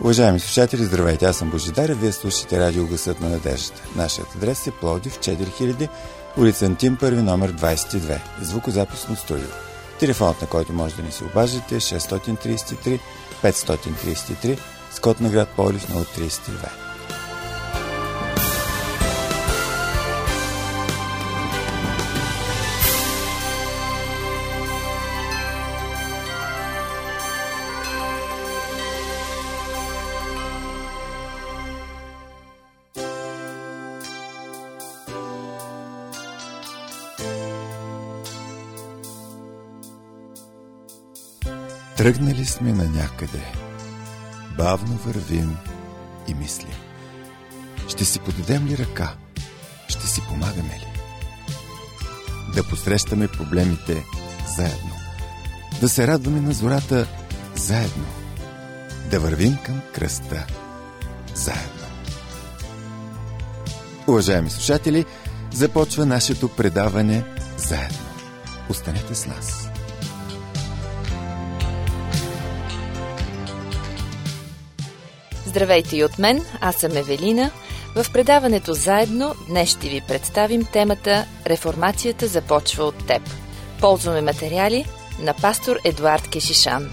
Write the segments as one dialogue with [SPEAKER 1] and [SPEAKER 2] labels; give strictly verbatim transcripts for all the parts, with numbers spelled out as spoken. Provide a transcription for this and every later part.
[SPEAKER 1] Уважаеми слушатели, здравейте, аз съм Божидар, вие слушате радио Гласът на надеждата. Нашият адрес е Пловдив, четири хиляди, улица Антим първи, номер двадесет и две, звукозаписно студио. Телефонът, на който може да ни се обажите е шест три три пет три три, с код на град Пловдив нула тридесет и две. Тръгнали сме на някъде, бавно вървим и мислим. Ще си подадем ли ръка? Ще си помагаме ли? Да посрещаме проблемите заедно. Да се радваме на зората заедно. Да вървим към кръста заедно. Уважаеми слушатели, започва нашето предаване заедно. Останете с нас.
[SPEAKER 2] Здравейте и от мен, аз съм Евелина. В предаването Заедно днес ще ви представим темата "Реформацията започва от теб". Ползваме материали на пастор Едуард Кешишан.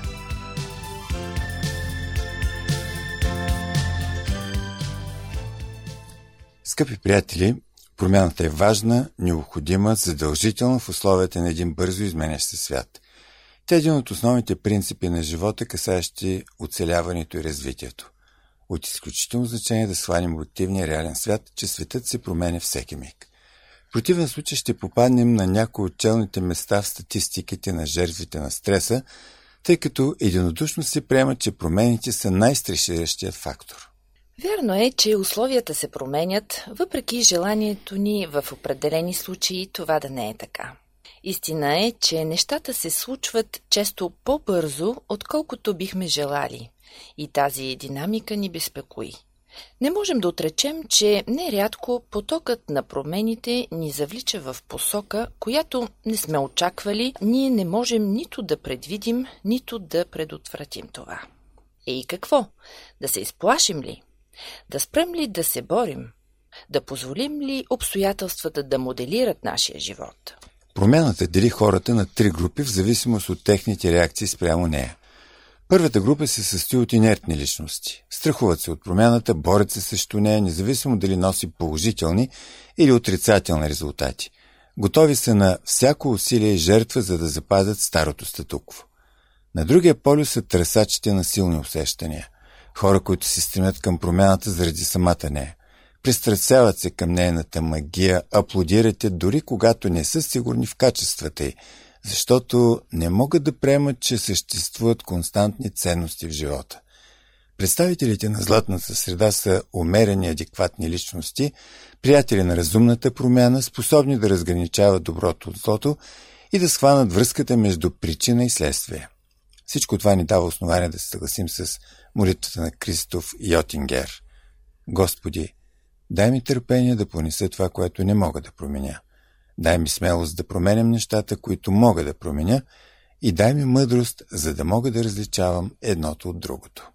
[SPEAKER 1] Скъпи приятели, промяната е важна, необходима, задължителна в условията на един бързо изменящ се свят. Тя е един от основните принципи на живота, касаещи оцеляването и развитието. От изключително значение да свалим рутинния реален свят, че светът се променя всеки миг. В противен случай ще попаднем на някои от челните места в статистиките на жертвите на стреса, тъй като единодушно се приема, че промените са най-стресиращият фактор.
[SPEAKER 2] Вярно е, че условията се променят, въпреки желанието ни в определени случаи това да не е така. Истина е, че нещата се случват често по-бързо, отколкото бихме желали. И тази динамика ни безпокои. Не можем да отречем, че нерядко потокът на промените ни завлича в посока, която не сме очаквали, ние не можем нито да предвидим, нито да предотвратим това. Е и какво? Да се изплашим ли? Да спрем ли да се борим? Да позволим ли обстоятелствата да моделират нашия живот?
[SPEAKER 1] Промяната дели хората на три групи в зависимост от техните реакции спрямо нея. Първата група се състои от инертни личности. Страхуват се от промяната, борят се срещу нея, независимо дали носи положителни или отрицателни резултати. Готови са на всяко усилие и жертва, за да запазят старото статукво. На другия полюс са търсачите на силни усещания. Хора, които се стремят към промяната заради самата нея. Пристрастяват се към нейната магия, аплодират я, дори когато не са сигурни в качествата й, защото не могат да приемат, че съществуват константни ценности в живота. Представителите на златната среда са умерени, адекватни личности, приятели на разумната промяна, способни да разграничават доброто от злото и да схванат връзката между причина и следствие. Всичко това ни дава основание да се съгласим с молитвата на Кристоф Йотингер. Господи, дай ми търпение да понеса това, което не мога да променя. Дай ми смелост да променям нещата, които мога да променя, и дай ми мъдрост, за да мога да различавам едното от другото.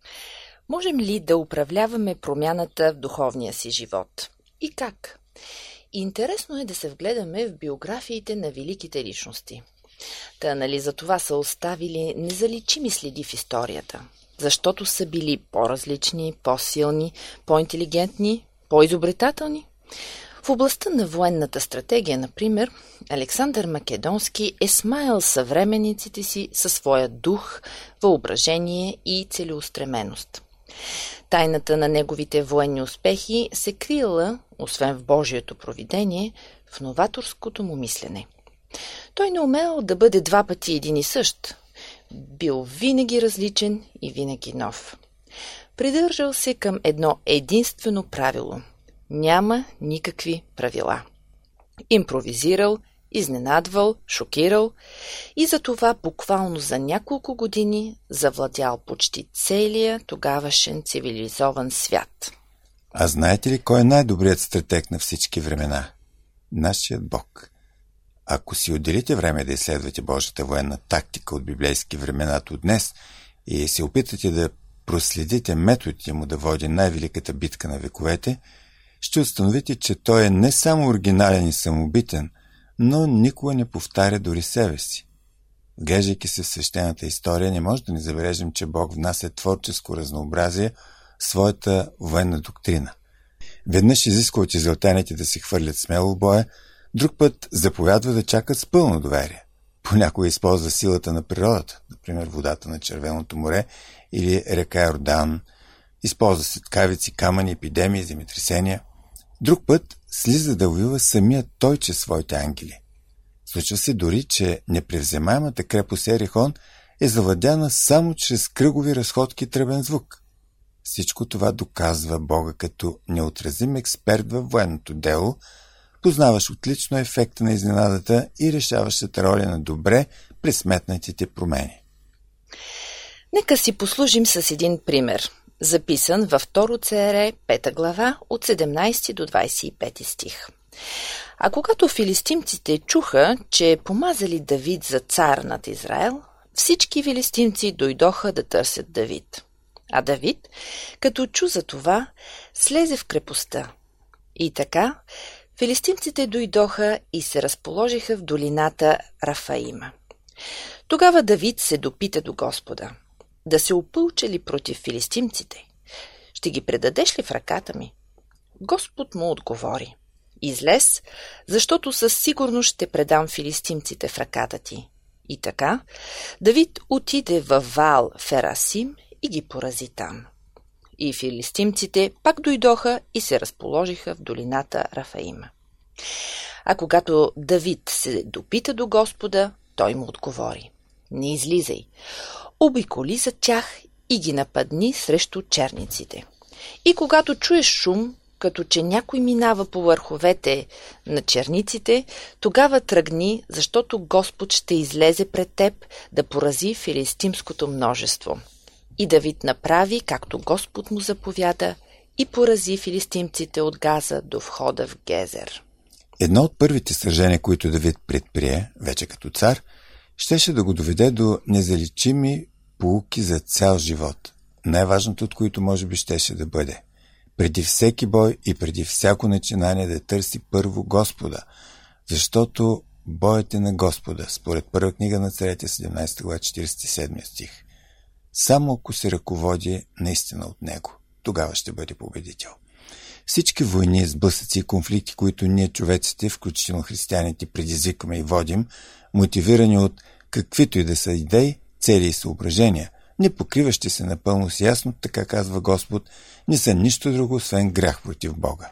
[SPEAKER 2] Можем ли да управляваме промяната в духовния си живот? И как? Интересно е да се вгледаме в биографиите на великите личности. Та, нали, за това са оставили незаличими следи в историята, защото са били по-различни, по-силни, по-интелигентни, по-изобретателни. В областта на военната стратегия, например, Александър Македонски е смаял съвременниците си със своя дух, въображение и целеустременост. Тайната на неговите военни успехи се криела, освен в Божието провидение, в новаторското му мислене. Той не умел да бъде два пъти един и същ. Бил винаги различен и винаги нов. Придържал се към едно единствено правило – няма никакви правила. Импровизирал, изненадвал, шокирал и затова буквално за няколко години завладял почти целия тогавашен цивилизован свят.
[SPEAKER 1] А знаете ли кой е най-добрият стратег на всички времена? Нашият Бог. Ако си отделите време да изследвате Божията военна тактика от библейски времена до днес и се опитате да проследите методите му да води най-великата битка на вековете, ще установите, че той е не само оригинален и самобитен, но никога не повтаря дори себе си. Вглеждайки се в свещената история, не може да не забележим, че Бог внася творческо разнообразие в своята военна доктрина. Веднъж изисква от израелтяните да се хвърлят смело в боя, друг път заповядва да чакат с пълно доверие. Понякога използва силата на природата, например водата на Червеното море или река Йордан, използва светкавици, камъни, епидемии, земетресения. Друг път слиза да воюва самият той чрез своите ангели. Случва се дори, че непревземаемата крепост Ерихон е завладяна само чрез кръгови разходки и тръбен звук. Всичко това доказва Бога като неотразим експерт във военното дело, познаваш отлично ефекта на изненадата и решаващата роля на добре пресметнатите промени.
[SPEAKER 2] Нека си послужим с един пример, записан във второ Царе, пета глава, от седемнайсети до двайсет и пети стих. А когато филистимците чуха, че помазали Давид за цар над Израел, всички филистимци дойдоха да търсят Давид. А Давид, като чу за това, слезе в крепостта. И така, филистимците дойдоха и се разположиха в долината Рафаима. Тогава Давид се допита до Господа: да се опълча ли против филистимците? Ще ги предадеш ли в ръката ми? Господ му отговори: излез, защото със сигурност ще предам филистимците в ръката ти. И така, Давид отиде във Ваал Ферасим и ги порази там. И филистимците пак дойдоха и се разположиха в долината Рафаима. А когато Давид се допита до Господа, той му отговори: не излизай, обиколи за тях и ги нападни срещу черниците. И когато чуеш шум, като че някой минава по върховете на черниците, тогава тръгни, защото Господ ще излезе пред теб да порази филистимското множество. И Давид направи, както Господ му заповяда, и порази филистимците от Газа до входа в Гезер.
[SPEAKER 1] Едно от първите сражения, които Давид предприе, вече като цар, щеше да го доведе до незаличими поуки за цял живот, най-важното от които може би щеше да бъде: преди всеки бой и преди всяко начинание да търси първо Господа, защото боят е на Господа, според първа книга на Царете, седемнайсета глава, четирийсет и седми стих. Само ако се ръководи наистина от него, тогава ще бъде победител. Всички войни, сблъсъци и конфликти, които ние човеците, включително християните, предизвикваме и водим, мотивирани от каквито и да са идеи, цели и съображения, не покриващи се напълно с ясно, така казва Господ, не са нищо друго, освен грях против Бога.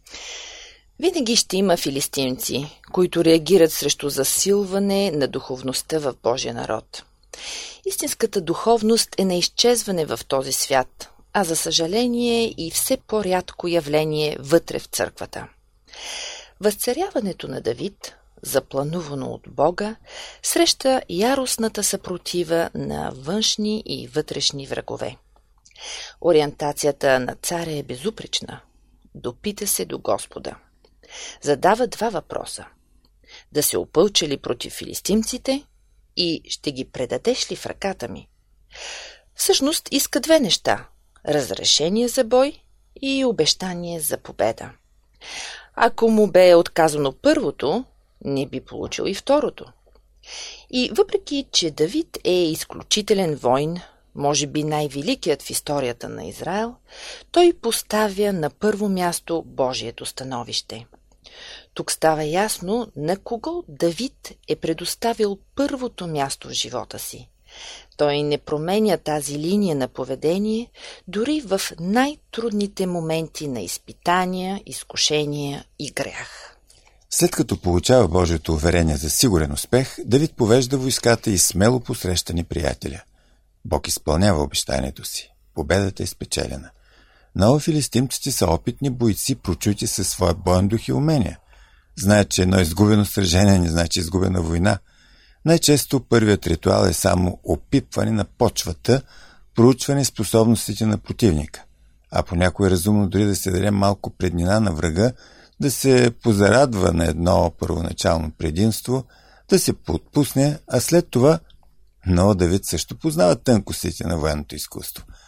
[SPEAKER 2] Винаги ще има филистимци, които реагират срещу засилване на духовността в Божия народ. Истинската духовност е на изчезване в този свят, а за съжаление и все по-рядко явление вътре в църквата. Възцаряването на Давид, запланувано от Бога, среща яростната съпротива на външни и вътрешни врагове. Ориентацията на царя е безупречна. Допита се до Господа. Задава два въпроса: да се опълча ли против филистимците и ще ги предадеш ли в ръката ми? Всъщност иска две неща: разрешение за бой и обещание за победа. Ако му бе отказано първото, не би получил и второто. И въпреки, че Давид е изключителен войн, може би най-великият в историята на Израел, той поставя на първо място Божието становище. Тук става ясно на кого Давид е предоставил първото място в живота си. Той не променя тази линия на поведение дори в най-трудните моменти на изпитания, изкушения и грях.
[SPEAKER 1] След като получава Божието уверение за сигурен успех, Давид повежда войската и смело посреща неприятеля. Бог изпълнява обещанието си. Победата е спечелена. Но филистимците са опитни бойци, прочути със своя боен дух и умения. Знаят, че едно изгубено сражение не значи изгубена война. Най-често първият ритуал е само опипване на почвата, проучване способностите на противника. А понякога е разумно дори да се даде малко преднина на врага, да се позарадва на едно първоначално предимство, да се поотпусне, а след това... Но Давид също познава тънкостите на военното изкуство.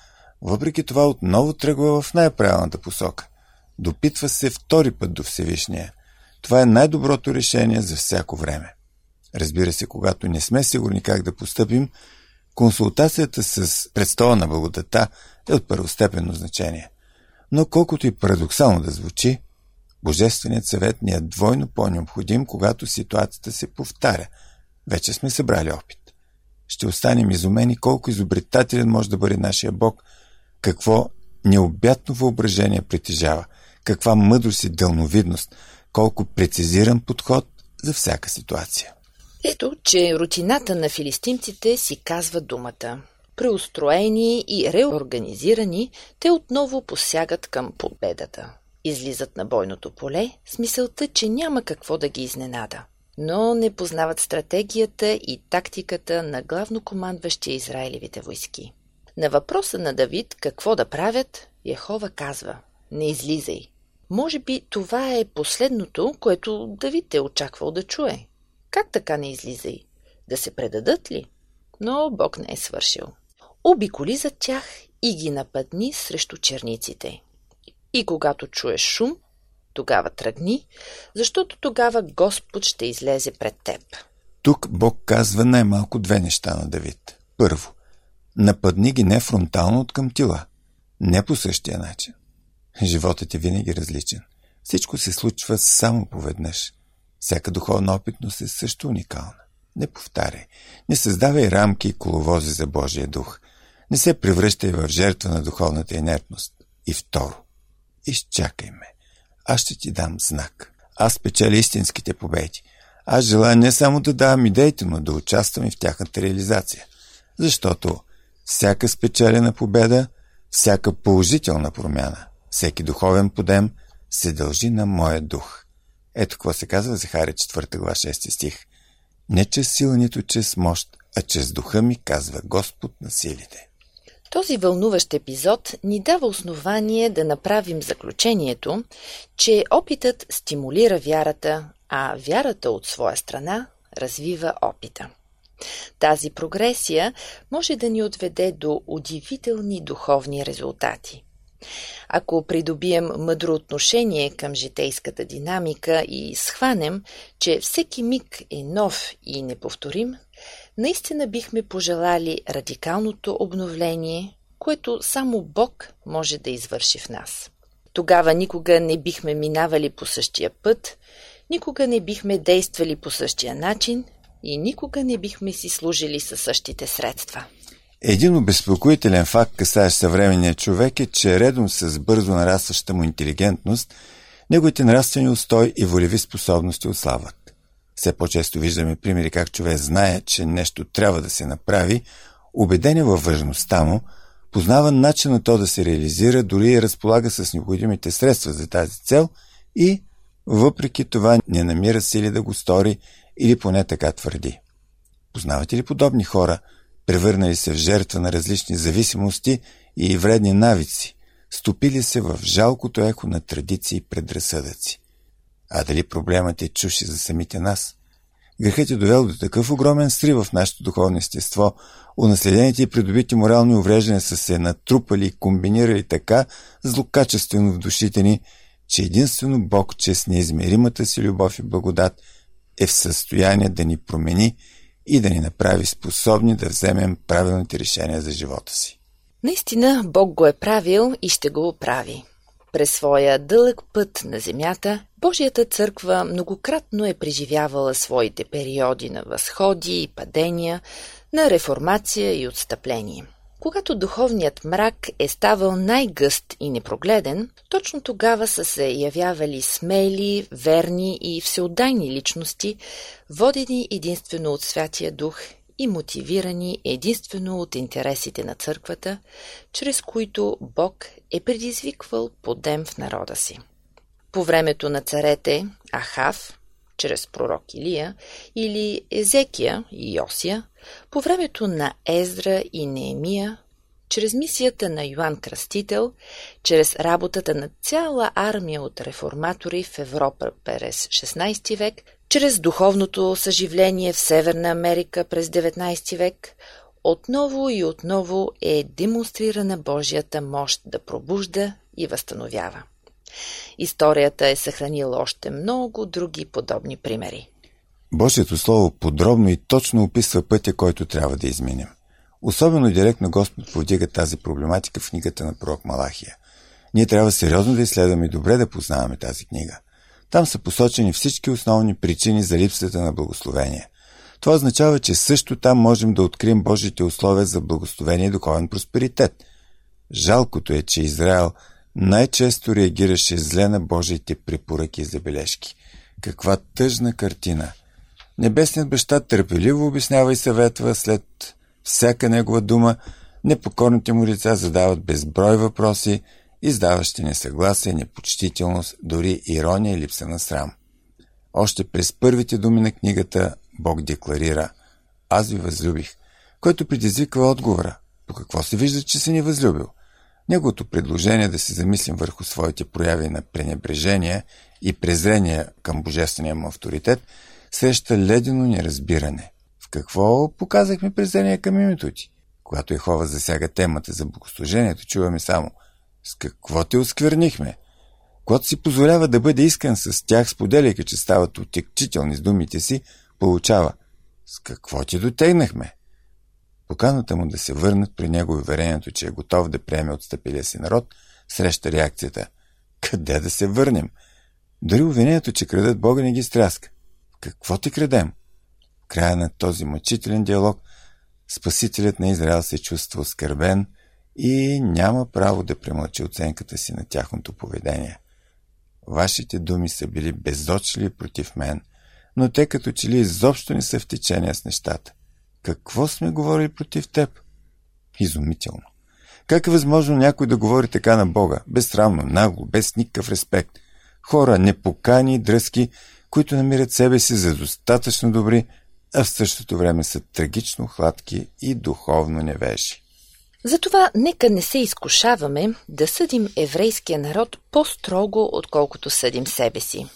[SPEAKER 1] въпреки това отново тръгва в най-правилната посока. Допитва се втори път до Всевишния. Това е най-доброто решение за всяко време. Разбира се, когато не сме сигурни как да постъпим, консултацията с престола на благодата е от първостепенно значение. Но колкото и парадоксално да звучи, Божественият съвет ни е двойно по-необходим, когато ситуацията се повтаря. Вече сме събрали опит. Ще останем изумени колко изобретателен може да бъде нашия Бог, какво необятно въображение притежава, каква мъдрост и дълновидност, колко прецизиран подход за всяка ситуация.
[SPEAKER 2] Ето, че рутината на филистимците си казва думата. Преустроени и реорганизирани, те отново посягат към победата. Излизат на бойното поле с мисълта, че няма какво да ги изненада. Но не познават стратегията и тактиката на главнокомандващия Израилевите войски. На въпроса на Давид какво да правят, Йехова казва: не излизай. Може би това е последното, което Давид е очаквал да чуе. Как така не излизай? Да се предадат ли? Но Бог не е свършил. Обиколи за тях и ги нападни срещу черниците. И когато чуеш шум, тогава тръгни, защото тогава Господ ще излезе пред теб.
[SPEAKER 1] Тук Бог казва най-малко две неща на Давид. Първо, нападни ги не фронтално от към тила, не по същия начин. Животът е винаги различен. Всичко се случва само поведнъж. Всяка духовна опитност е също уникална. Не повтаряй. Не създавай рамки и коловози за Божия дух. Не се превръщай в жертва на духовната инертност. И второ, изчакай ме. Аз ще ти дам знак. Аз печеля истинските победи. Аз желая не само да давам идеите, но да участвам и в тяхната реализация. Защото всяка спечелена победа, всяка положителна промяна, всеки духовен подем се дължи на моя дух. Ето какво се казва в Захария четвърта глава шести стих. Не чрез сила, нито чрез мощ, а чрез духа ми, казва Господ на силите.
[SPEAKER 2] Този вълнуващ епизод ни дава основание да направим заключението, че опитът стимулира вярата, а вярата от своя страна развива опита. Тази прогресия може да ни отведе до удивителни духовни резултати. Ако придобием мъдро отношение към житейската динамика и схванем, че всеки миг е нов и неповторим, наистина бихме пожелали радикалното обновление, което само Бог може да извърши в нас. Тогава никога не бихме минавали по същия път, никога не бихме действали по същия начин и никога не бихме си служили със същите средства.
[SPEAKER 1] Един обезпокоителен факт, касаещ съвременния човек, е, че редом с бързо нарастваща му интелигентност, неговите нравствени устой и волеви способности отслабват. Все по-често виждаме примери как човек знае, че нещо трябва да се направи, убеден е във важността му, познава начина то да се реализира, дори и разполага с необходимите средства за тази цел и, въпреки това, не намира сили да го стори или поне така твърди. Познавате ли подобни хора, превърнали се в жертва на различни зависимости и вредни навици, стопили се в жалкото ехо на традиции и предразсъдъци? А дали проблемът е чуш и за самите нас? Грехът е довел до такъв огромен срив в нашето духовно естество, унаследените и придобити морални увреждания са се натрупали и комбинирали така злокачествено в душите ни, че единствено Бог, чрез неизмеримата си любов и благодат, е в състояние да ни промени и да ни направи способни да вземем правилните решения за живота си.
[SPEAKER 2] Наистина Бог го е правил и ще го прави. През своя дълъг път на земята, Божията църква многократно е преживявала своите периоди на възходи и падения, на реформация и отстъпление. Когато духовният мрак е ставал най-гъст и непрогледен, точно тогава са се явявали смели, верни и всеотдайни личности, водени единствено от Святия Дух и мотивирани единствено от интересите на църквата, чрез които Бог е предизвиквал подем в народа си. По времето на царете Ахав, чрез пророк Илия, или Езекия и Йосия, по времето на Ездра и Неемия, чрез мисията на Йоан Кръстител, чрез работата на цяла армия от реформатори в Европа през шестнайсети век, чрез духовното съживление в Северна Америка през деветнайсети век, отново и отново е демонстрирана Божията мощ да пробужда и възстановява. Историята е съхранила още много други подобни примери.
[SPEAKER 1] Божието Слово подробно и точно описва пътя, който трябва да изминем. Особено директно Господ повдига тази проблематика в книгата на пророк Малахия. Ние трябва сериозно да изследваме и добре да познаваме тази книга. Там са посочени всички основни причини за липсата на благословение. Това означава, че също там можем да открием Божите условия за благословение и духовен просперитет. Жалкото е, че Израел най-често реагираше зле на Божиите препоръки и забележки. Каква тъжна картина! Небесният баща търпеливо обяснява и съветва, след всяка негова дума, непокорните му лица задават безброй въпроси, издаващи несъгласие, непочтителност, дори ирония и липса на срам. Още през първите думи на книгата Бог декларира: "Аз ви възлюбих", който предизвиква отговора: по какво се вижда, че се ни възлюбил? Неговото предложение да се замислим върху своите прояви на пренебрежение и презрение към божествения му авторитет среща ледено неразбиране. В какво показахме презрение към името ти? Когато Йехова засяга темата за богослужението, чуваме само: "С какво те осквернихме?" Когато си позволява да бъде искрен с тях, споделяйки, че стават отекчителни с думите си, получава: "С какво ти дотегнахме?" Поканата му да се върнат при него и уверението, че е готов да приеме отстъпилия си народ, среща реакцията: "Къде да се върнем?" Дори обвинението, че крадат Бога, не ги стряска. Какво ти крадем? В края на този мъчителен диалог Спасителят на Израел се чувства оскърбен и няма право да премълчи оценката си на тяхното поведение. Вашите думи са били безочливи против мен, но те като че ли изобщо не са в течение с нещата. Какво сме говорили против теб? Изумително. Как е възможно някой да говори така на Бога, безсрамно, нагло, без никакъв респект? Хора непокани и дръзки, които намират себе си за достатъчно добри, а в същото време са трагично хладки и духовно невежи.
[SPEAKER 2] Затова нека не се изкушаваме да съдим еврейския народ по-строго, отколкото съдим себе си.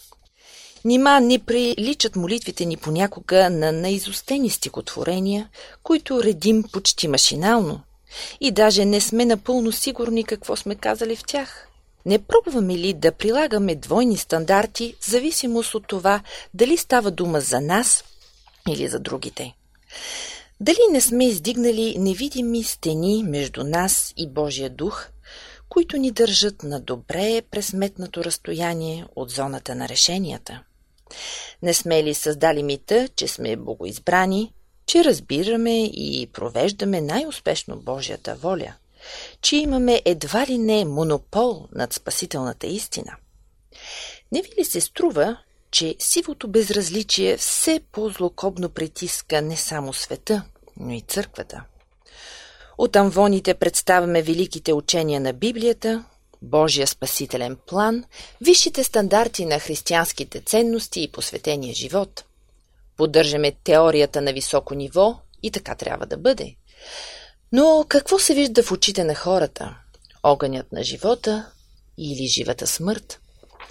[SPEAKER 2] Нима не приличат молитвите ни понякога на наизустени стихотворения, които редим почти машинално, и даже не сме напълно сигурни какво сме казали в тях. Не пробваме ли да прилагаме двойни стандарти в зависимост от това дали става дума за нас или за другите? Дали не сме издигнали невидими стени между нас и Божия дух, които ни държат на добре пресметнато разстояние от зоната на решенията? Не сме ли създали мита, че сме богоизбрани, че разбираме и провеждаме най-успешно Божията воля, че имаме едва ли не монопол над спасителната истина? Не ви ли се струва, че сивото безразличие все по-злокобно притиска не само света, но и църквата? От амвоните представяме великите учения на Библията, Божия спасителен план, висшите стандарти на християнските ценности и посветения живот. Поддържаме теорията на високо ниво и така трябва да бъде. Но какво се вижда в очите на хората? Огънят на живота или живата смърт?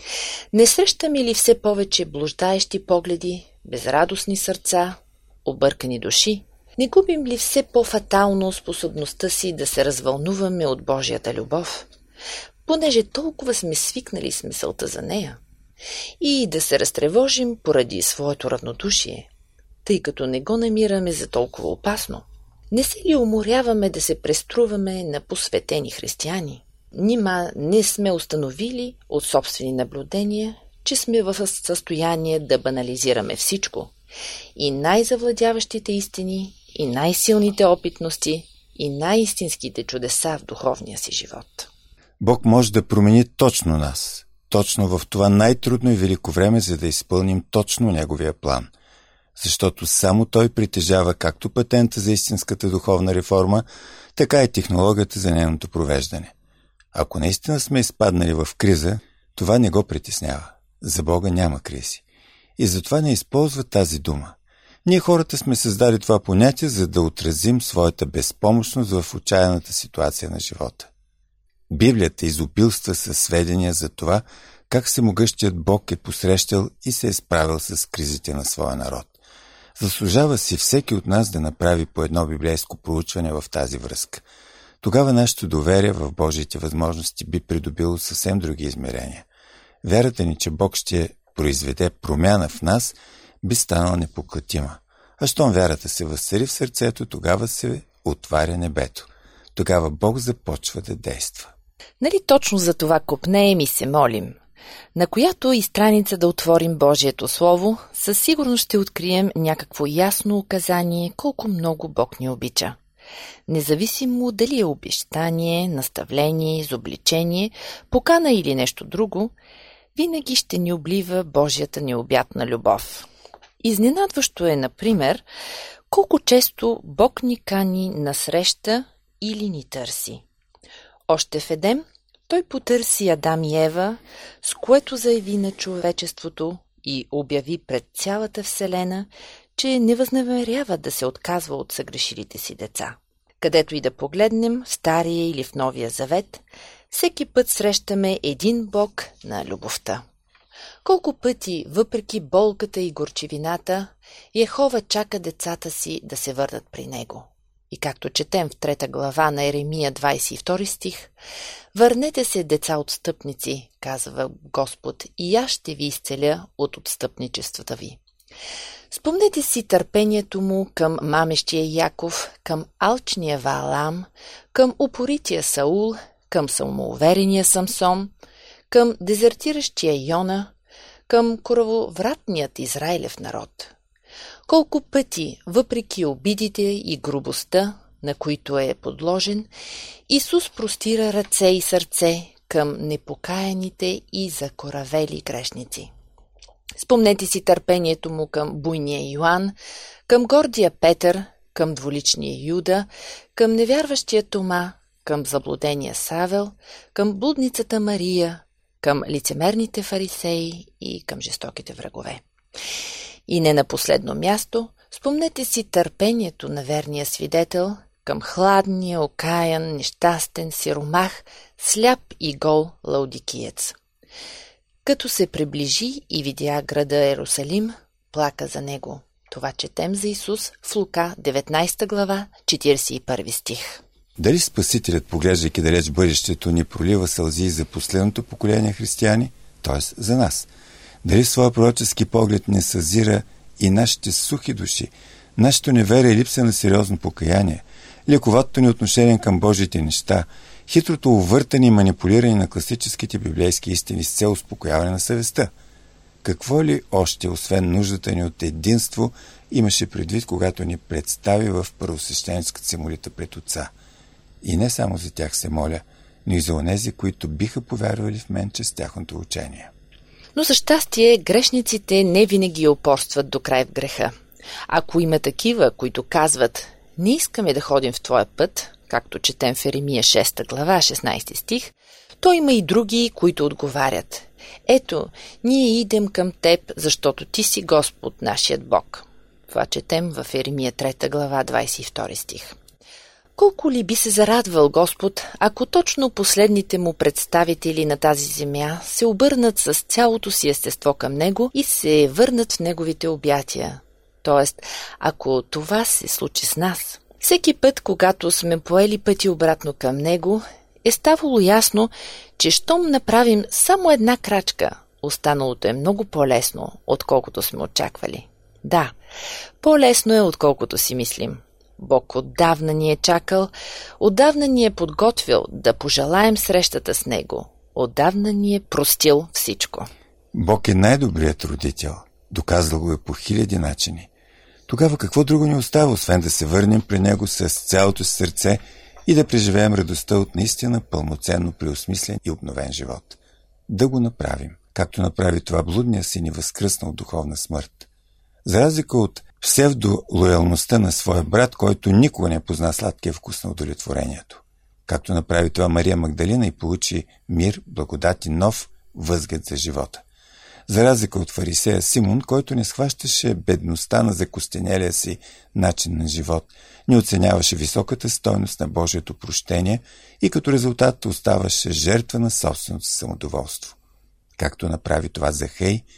[SPEAKER 2] Не срещаме ли все повече блуждаещи погледи, безрадостни сърца, объркани души? Не губим ли все по-фатално способността си да се развълнуваме от Божията любов, понеже толкова сме свикнали с мисълта за нея, и да се разтревожим поради своето равнодушие, тъй като не го намираме за толкова опасно? Не се ли уморяваме да се преструваме на посветени християни? Нима не сме установили от собствени наблюдения, че сме в състояние да банализираме всичко, и най-завладяващите истини, и най-силните опитности, и най-истинските чудеса в духовния си живот.
[SPEAKER 1] Бог може да промени точно нас, точно в това най-трудно и велико време, за да изпълним точно Неговия план. Защото само Той притежава както патента за истинската духовна реформа, така и технологията за нейното провеждане. Ако наистина сме изпаднали в криза, това не го притеснява. За Бога няма кризи. И затова не използва тази дума. Ние хората сме създали това понятие, за да отразим своята безпомощност в отчаяната ситуация на живота. Библията изобилства със сведения за това, как всемогъщият Бог е посрещал и се е справил с кризите на своя народ. Заслужава си всеки от нас да направи по едно библейско проучване в тази връзка. Тогава нашето доверие в Божиите възможности би придобило съвсем други измерения. Вярата ни, че Бог ще произведе промяна в нас, би станала непоклатима. А щом вярата се възцари в сърцето, тогава се отваря небето. Тогава Бог започва да действа.
[SPEAKER 2] Нали точно за това копнеем и се молим? На която и страница да отворим Божието Слово, със сигурност ще открием някакво ясно указание колко много Бог ни обича. Независимо дали е обещание, наставление, изобличение, покана или нещо друго, винаги ще ни облива Божията необятна любов. Изненадващо е, например, колко често Бог ни кани на среща или ни търси. Още в Едем Той потърси Адам и Ева, с което заяви на човечеството и обяви пред цялата вселена, че не възнамерява да се отказва от съгрешилите си деца. Където и да погледнем, в Стария или в Новия Завет, всеки път срещаме един Бог на любовта. Колко пъти, въпреки болката и горчивината, Йехова чака децата си да се върнат при Него. И както четем в трета глава на Еремия двадесет и втори стих, «Върнете се, деца отстъпници, казва Господ, и аз ще ви изцеля от отстъпничествата ви». Спомнете си търпението му към мамещия Яков, към алчния Ваалам, към упорития Саул, към самоуверения Самсон, към дезертиращия Йона, към коравовратният Израилев народ. Колко пъти, въпреки обидите и грубостта, на които е подложен, Исус простира ръце и сърце към непокаяните и закоравели грешници. Спомнете си търпението му към буйния Йоан, към гордия Петър, към двуличния Юда, към невярващия Тома, към заблудения Савел, към блудницата Мария, към лицемерните фарисеи и към жестоките врагове. И не на последно място, спомнете си търпението на верния свидетел към хладния, окаян, нещастен сиромах, сляп и гол лаудикиец. Като се приближи и видя града Ерусалим, плака за него. Това четем за Исус в Лука деветнадесета глава, четиридесет и първи стих.
[SPEAKER 1] Дали Спасителят, поглеждайки далеч бъдещето, ни пролива сълзи за последното поколение християни, т.е. за нас? Дали в своя пророчески поглед не съзира и нашите сухи души, нашето неверие и липса на сериозно покаяние, лековатото ни отношение към Божиите неща, хитрото увъртане и манипулиране на класическите библейски истини с цел успокояване на съвестта? Какво ли още, освен нуждата ни от единство, имаше предвид, когато ни представи в първосвещенската си молитва пред Отца? И не само за тях се моля, но и за онези, които биха повярвали в мен чрез тяхното учение.
[SPEAKER 2] Но за щастие, грешниците не винаги упорстват до край в греха. Ако има такива, които казват: «Не искаме да ходим в твоя път», както четем в Еремия шеста глава, шестнадесети стих, то има и други, които отговарят: «Ето, ние идем към теб, защото ти си Господ, нашият Бог». Това четем в Еремия трета глава, двадесет и втори стих. Колко ли би се зарадвал Господ, ако точно последните му представители на тази земя се обърнат с цялото си естество към Него и се върнат в Неговите обятия? Тоест, ако това се случи с нас. Всеки път, когато сме поели пъти обратно към Него, е ставало ясно, че щом направим само една крачка, останалото е много по-лесно, отколкото сме очаквали. Да, по-лесно е, отколкото си мислим. Бог отдавна ни е чакал, отдавна ни е подготвил да пожелаем срещата с Него, отдавна ни е простил всичко.
[SPEAKER 1] Бог е най-добрият родител, доказал го е по хиляди начини. Тогава какво друго ни остава, освен да се върнем при Него с цялото си сърце и да преживеем радостта от наистина пълноценно преосмислен и обновен живот? Да го направим, както направи това блудния син и възкръсна от духовна смърт. За разлика от псевдолоялността на своя брат, който никога не позна сладкия вкус на удовлетворението. Както направи това Мария Магдалина и получи мир, благодат и нов възглед за живота. За разлика от фарисея Симон, който не схващаше бедността на закостенелия си начин на живот, не оценяваше високата стойност на Божието прощение и като резултат оставаше жертва на собственото си самодоволство. Както направи това Захей,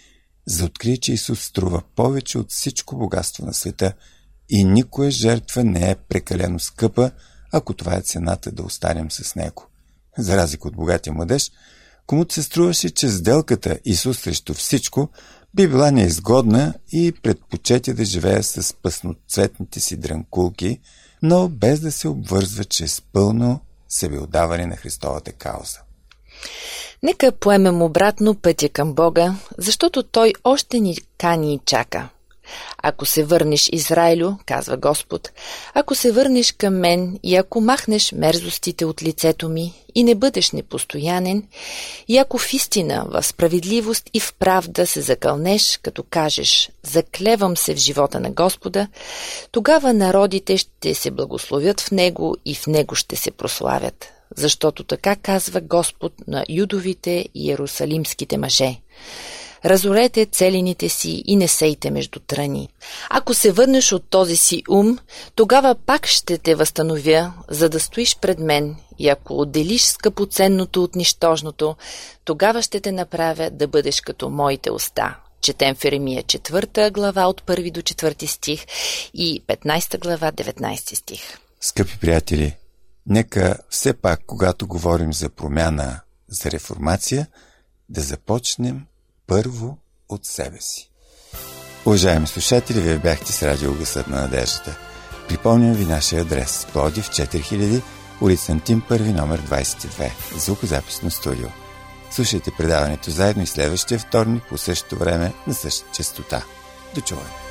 [SPEAKER 1] за да открие, че Исус струва повече от всичко богатство на света и никоя жертва не е прекалено скъпа, ако това е цената да останем с него. За разлика от богатия младеж, комуто се струваше, че сделката Исус срещу всичко би била неизгодна и предпочете да живее с пъсноцветните си дрънкулки, но без да се обвързва чрез пълно себеотдаване на Христовата кауза.
[SPEAKER 2] Нека поемем обратно пътя към Бога, защото Той още ни кани и чака. Ако се върнеш, Израилю, казва Господ, ако се върнеш към мен и ако махнеш мерзостите от лицето ми и не бъдеш непостоянен, и ако в истина, в справедливост и в правда се закълнеш, като кажеш, заклевам се в живота на Господа, тогава народите ще се благословят в Него и в Него ще се прославят. Защото така казва Господ на юдовите и иерусалимските мъже. Разорете целените си и не сейте между тръни. Ако се върнеш от този си ум, тогава пак ще те възстановя, за да стоиш пред мен, и ако отделиш скъпоценното от нищожното, тогава ще те направя да бъдеш като моите уста. Четем в Еремия четвърта глава от първи до четвърти стих и петнайсета глава деветнайсети стих.
[SPEAKER 1] Скъпи приятели, нека все пак, когато говорим за промяна, за реформация, да започнем първо от себе си. Уважаеми слушатели, вие бяхте с радио Гласът на надеждата. Припомням ви нашия адрес: Пловдив четири хиляди, улица Антим първи, номер двайсет и две, звукозаписно студио. Слушайте предаването заедно и следващия вторник по същото време на същата честота. До чуване!